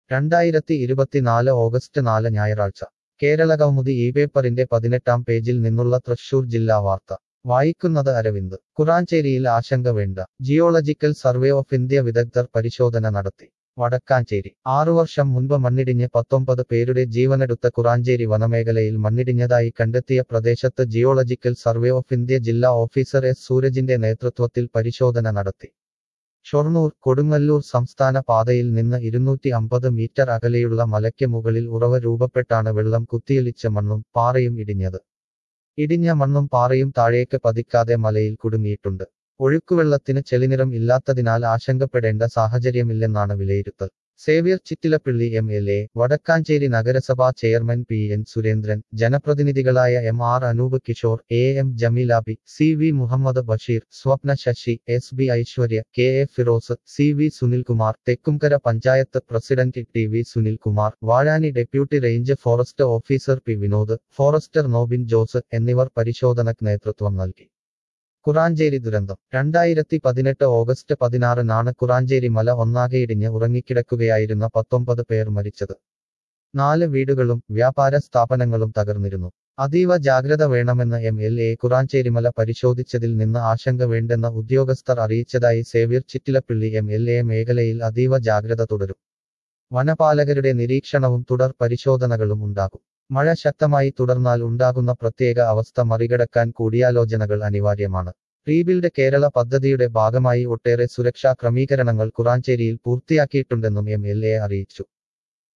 2024 August 4 ഞായറാഴ്ച കേരള കൗമുദി ഈ പേപ്പറിന്റെ 18-ാം പേജിൽ നിന്നുള്ള തൃശൂർ ജില്ലാ വാർത്ത വായിക്കുന്നത് അരവിന്ദ് കുറാഞ്ചേരിയിൽ ആശങ്ക വേണ്ട ജിയോളജിക്കൽ സർവേ ഓഫ് ഇന്ത്യ വിദഗ്ധർ പരിശോധന നടത്തി വടക്കാഞ്ചേരി 6 വർഷം മുൻപ് മണ്ണിടിഞ്ഞ് 19 പേരുടെ ജീവനെടുത്ത കുറാഞ്ചേരി വനമേഖലയിൽ മണ്ണിടിഞ്ഞതായി കണ്ടെത്തിയ പ്രദേശത്ത് ജിയോളജിക്കൽ സർവേ ഓഫ് ഇന്ത്യ ജില്ലാ ഓഫീസർ എസ് സൂരജിന്റെ നേതൃത്വത്തിൽ പരിശോധന നടത്തി ഷൊർണൂർ കൊടുങ്ങല്ലൂർ സംസ്ഥാന പാതയിൽ നിന്ന് 250 മീറ്റർ അകലെയുള്ള മലയ്ക്ക് മുകളിൽ ഉറവ രൂപപ്പെട്ടാണ് വെള്ളം കുത്തിയൊലിച്ച മണ്ണും പാറയും ഇടിഞ്ഞത് ഇടിഞ്ഞ മണ്ണും പാറയും താഴേക്ക് പതിക്കാതെ മലയിൽ കുടുങ്ങിയിട്ടുണ്ട് ഒഴുക്കുവെള്ളത്തിന് ചെളിനിറം ഇല്ലാത്തതിനാൽ ആശങ്കപ്പെടേണ്ട സാഹചര്യമില്ലെന്നാണ് വിലയിരുത്തൽ സേവ്യർ ചിറ്റിലപ്പിള്ളി MLA വടക്കാഞ്ചേരി നഗരസഭാ ചെയർമാൻ PN സുരേന്ദ്രൻ ജനപ്രതിനിധികളായ MR Anoop Kishore AM Jameelabi CV Muhammad Basheer Swapna Sasi SB Aishwarya KA Firoz CV Sunilkumar Thekkumkara panchayat president TV Sunilkumar Vazhani deputy range forest officer P Vinod forester Nobin Jose എന്നിവർ പരിശോധനയ്ക്ക് നേതൃത്വം നൽകി കുറാഞ്ചേരി ദുരന്തം 2018 ഓഗസ്റ്റ് 16-നാണ് കുറാഞ്ചേരി മല ഒന്നാകെ ഇടിഞ്ഞ് ഉറങ്ങിക്കിടക്കുകയായിരുന്ന 19 പേർ മരിച്ചത് 4 വീടുകളും വ്യാപാര സ്ഥാപനങ്ങളും തകർന്നിരുന്നു അതീവ ജാഗ്രത വേണമെന്ന് MLA കുറാഞ്ചേരിമല പരിശോധിച്ചതിൽ നിന്ന് ആശങ്ക വേണ്ടെന്ന ഉദ്യോഗസ്ഥർ അറിയിച്ചതായി സേവ്യർ ചിറ്റിലപ്പിള്ളി MLA മേഖലയിൽ അതീവ ജാഗ്രത തുടരും വനപാലകരുടെ നിരീക്ഷണവും തുടർ പരിശോധനകളും ഉണ്ടാകും മഴ ശക്തമായി തുടർന്നാൽ ഉണ്ടാകുന്ന പ്രത്യേക അവസ്ഥ മറികടക്കാൻ കൂടിയാലോചനകൾ അനിവാര്യമാണ് റീബിൽഡ് കേരള പദ്ധതിയുടെ ഭാഗമായി ഒട്ടേറെ സുരക്ഷാ ക്രമീകരണങ്ങൾ കുറാഞ്ചേരിയിൽ പൂർത്തിയാക്കിയിട്ടുണ്ടെന്നും MLA അറിയിച്ചു